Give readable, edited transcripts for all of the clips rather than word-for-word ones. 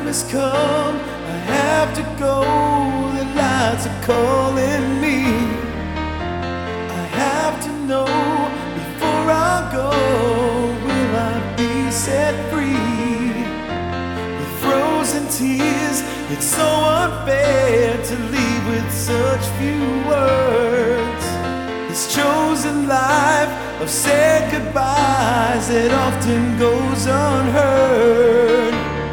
has come, I have to go, the lights are calling me. I have to know before I go, will I be set free? With frozen tears, it's so unfair to leave with such few words. This chosen life of said goodbyes that often goes unheard.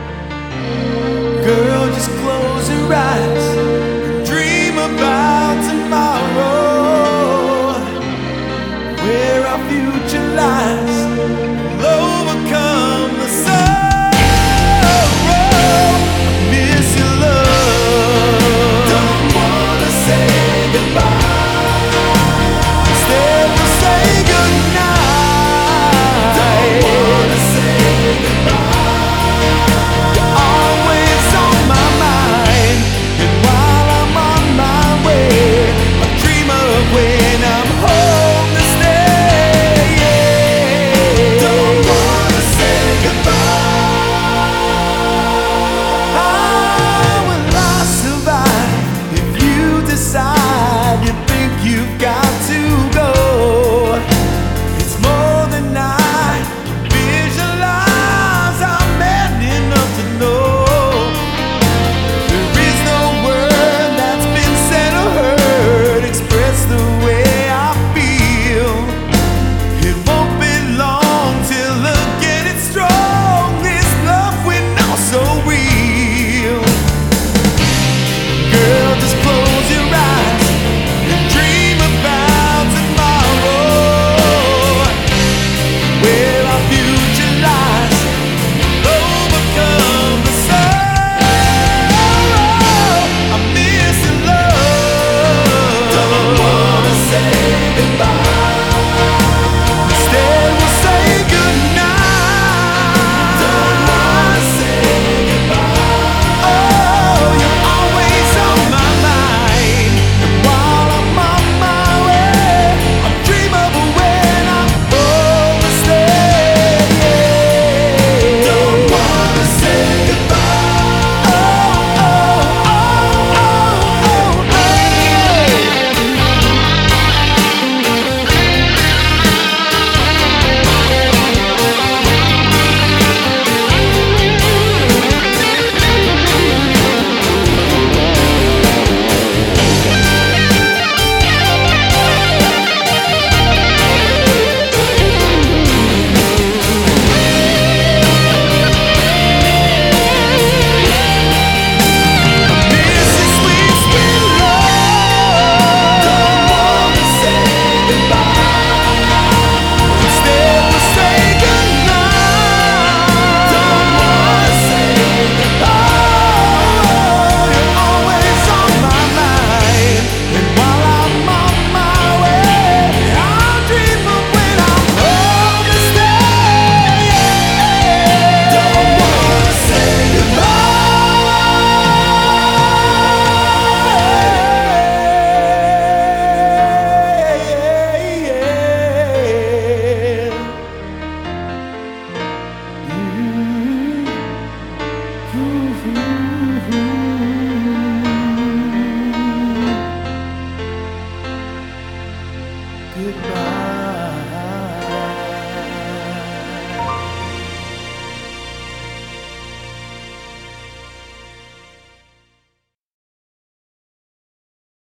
Girl, just close your eyes and dream about tomorrow, where our future lies. We'll overcome the sorrow. Miss your love. Don't wanna say goodbye. Instead we'll say goodnight. Don't wanna say goodbye. You're always on my mind, and while I'm on my way, I dream of when I'm home to stay. Don't wanna say goodbye. How will I survive if you decide you think you've got to go? It's more than I can visualize. I'm man enough to know there is no word that's been said or heard express the way I feel. It won't be long till again it's strong, this love we know so real. Girl, just close your eyes and dream about tomorrow, where our future lies. Overcome the sorrow. I miss your love. Don't wanna say goodbye. Instead we'll say goodnight. Don't wanna say goodbye. Oh, you're always on my mind, and while I'm on my way, I dream of when I'm home to stay. Don't wanna say goodbye. Oh, oh, oh, oh, oh, miss your sweet, sweet love. Don't wanna say goodbye. Instead we'll say goodnight. Don't wanna say goodbye. You're always on my mind, and while I'm on my way, I dream of when I'm home to stay. Don't wanna say goodbye.